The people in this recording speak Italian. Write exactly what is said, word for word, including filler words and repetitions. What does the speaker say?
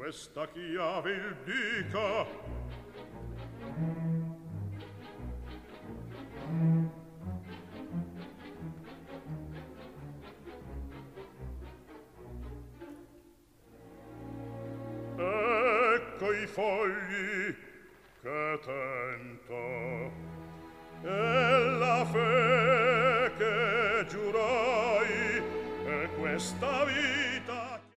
questa chiave il dica. Ecco i fogli che tento.